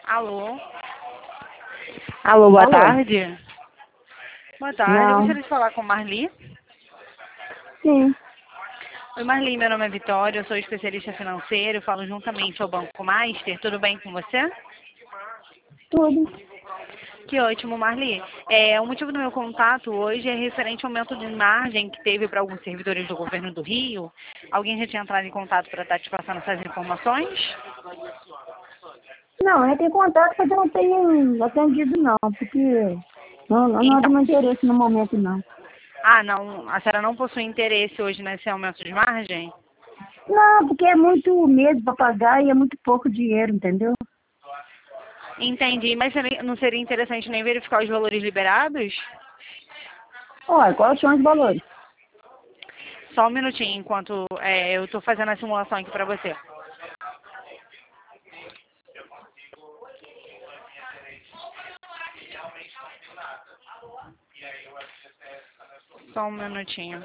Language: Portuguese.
Alô? Alô, boa Alô? tarde. Boa tarde, eu Não. gostaria de falar com Marli. Sim, Oi, Marli, meu nome é Vitória, eu sou especialista financeiro, falo juntamente ao Banco Master. Tudo bem com você? tudo. Que ótimo, Marli. O motivo do meu contato hoje é referente ao aumento de margem que teve para alguns servidores do governo do Rio. Alguém já tinha entrado em contato para estar te passando essas informações? Não, eu tenho contato, mas eu não tenho atendido não, porque não é do Então, meu interesse no momento não. não, a senhora não possui interesse hoje nesse aumento de margem? Não, porque é muito medo para pagar e é muito pouco dinheiro, entendeu? Entendi, mas não seria interessante nem verificar os valores liberados? Olha, quais são os valores? Só um minutinho, enquanto eu estou fazendo a simulação aqui para você. Só um minutinho.